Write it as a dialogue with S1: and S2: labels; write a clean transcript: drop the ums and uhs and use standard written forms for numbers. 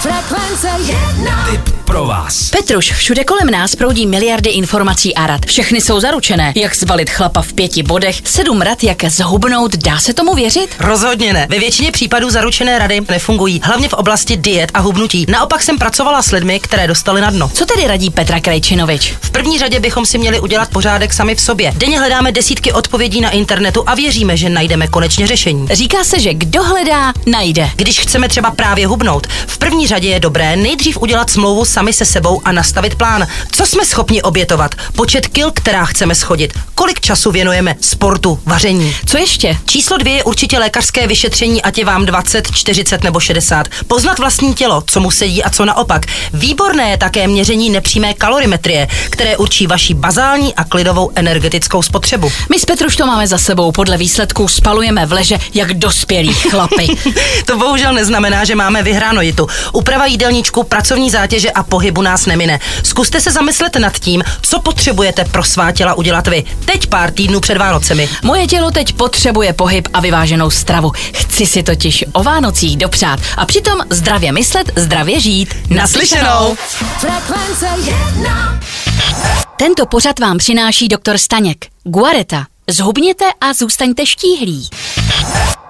S1: Frekvence 1.
S2: Tip pro vás.
S3: Petruš, všude kolem nás proudí miliardy informací a rad. Všechny jsou zaručené. Jak zbalit chlapa v 5 bodech, 7 rad, jak zhubnout, dá se tomu věřit?
S4: Rozhodně ne. Ve většině případů zaručené rady nefungují, hlavně v oblasti diet a hubnutí. Naopak jsem pracovala s lidmi, které dostali na dno.
S3: Co tedy radí Petra Krejčinovič?
S4: V první řadě bychom si měli udělat pořádek sami v sobě. Denně hledáme desítky odpovědí na internetu a věříme, že najdeme konečně řešení.
S3: Říká se, že kdo hledá, najde.
S4: Když chceme třeba právě hubnout, v první řadě je dobré nejdřív udělat smlouvu sami se sebou a nastavit plán. Co jsme schopni obětovat? Počet kil, která chceme schodit. Kolik času věnujeme sportu, vaření?
S3: Co ještě?
S4: Číslo 2 je určitě lékařské vyšetření, ať je vám 20, 40 nebo 60. Poznat vlastní tělo, co mu sedí a co naopak. Výborné je také měření nepřímé kalorimetrie, které určí vaši bazální a klidovou energetickou spotřebu.
S3: My s Petruš to máme za sebou. Podle výsledků spalujeme v leže jak dospělí chlapi.
S4: To bohužel neznamená, že máme vyhráno jitu. Úprava jídelníčku, pracovní zátěže a pohybu nás nemine. Zkuste se zamyslet nad tím, co potřebujete pro svá těla udělat vy. Teď pár týdnů před Vánocemi.
S3: Moje tělo teď potřebuje pohyb a vyváženou stravu. Chci si totiž o Vánocích dopřát a přitom zdravě myslet, zdravě žít.
S4: Naslyšenou!
S1: Frekvence 1.
S3: Tento pořad vám přináší doktor Staněk. Guareta. Zhubněte a zůstaňte štíhlí.